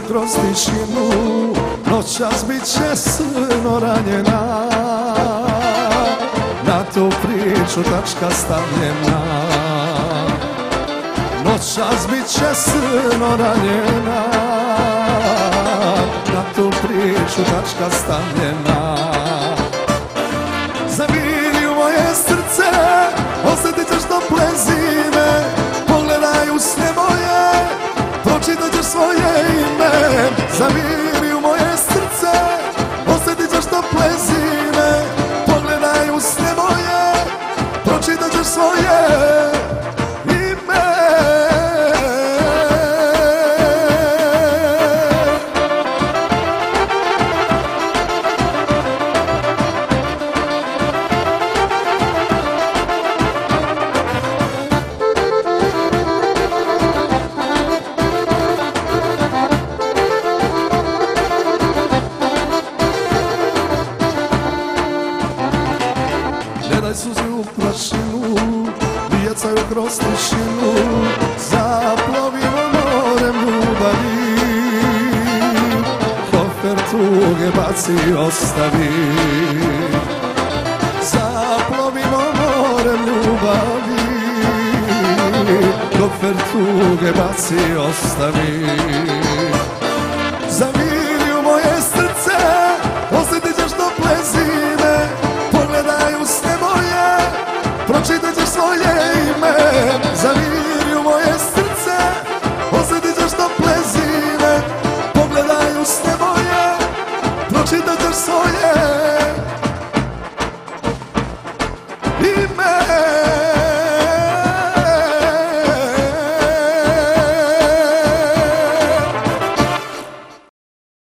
kroz tišinu, noćas bit će silno ranjena. Na tu priču tačka stavljena. Noćas bit će silno ranjena. Na tu priču tačka stavljena. Zaviri u moje srce, osjetit ćeš tople zime. Pogledaj u sne moje, pročitat ćeš svoje ime. Zaviri u moje srce, osjetit ćeš tople zime. Pogledaj u sne moje, pročitat ćeš svoje ime. Gledaj suze u prašinu, bijecaju kroz tišinu. Zaplovimo morem ljubavi, kofer tuge baci i ostavi. Zaplovimo morem ljubavi, kofer tuge baci i ostavi. Zaviri u moje srce, osjetit ćeš tople zime. Pogledaj u sne moje, pročitat ćeš svoje ime.